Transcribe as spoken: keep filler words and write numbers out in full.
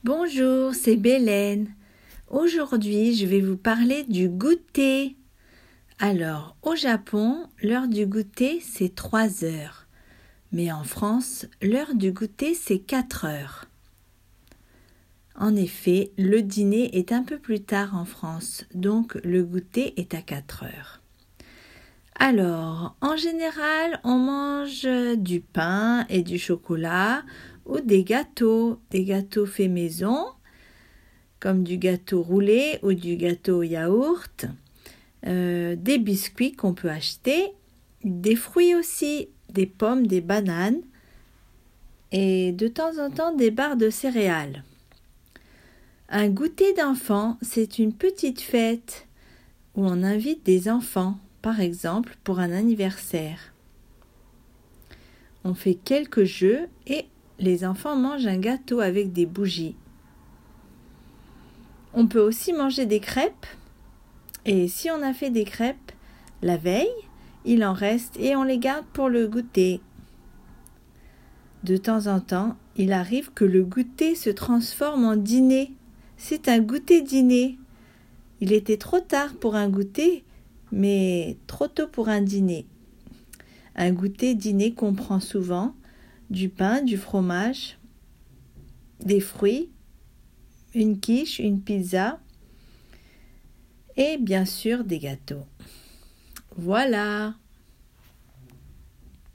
Bonjour, c'est Bélène. Aujourd'hui, je vais vous parler du goûter. Alors, au Japon, l'heure du goûter, c'est trois heures. Mais en France, l'heure du goûter, c'est quatre heures. En effet, le dîner est un peu plus tard en France, donc le goûter est à quatre heures. Alors, en général, on mange du pain et du chocolat ou des gâteaux, des gâteaux faits maison, comme du gâteau roulé ou du gâteau au yaourt, euh, des biscuits qu'on peut acheter, des fruits aussi, des pommes, des bananes et de temps en temps des barres de céréales. Un goûter d'enfant, c'est une petite fête où on invite des enfants, par exemple pour un anniversaire. On fait quelques jeux et les enfants mangent un gâteau avec des bougies. On peut aussi manger des crêpes. Et si on a fait des crêpes la veille, il en reste et on les garde pour le goûter. De temps en temps, il arrive que le goûter se transforme en dîner. C'est un goûter-dîner. Il était trop tard pour un goûter, mais trop tôt pour un dîner. Un goûter-dîner comprend souvent du pain, du fromage, des fruits, une quiche, une pizza et bien sûr des gâteaux. Voilà!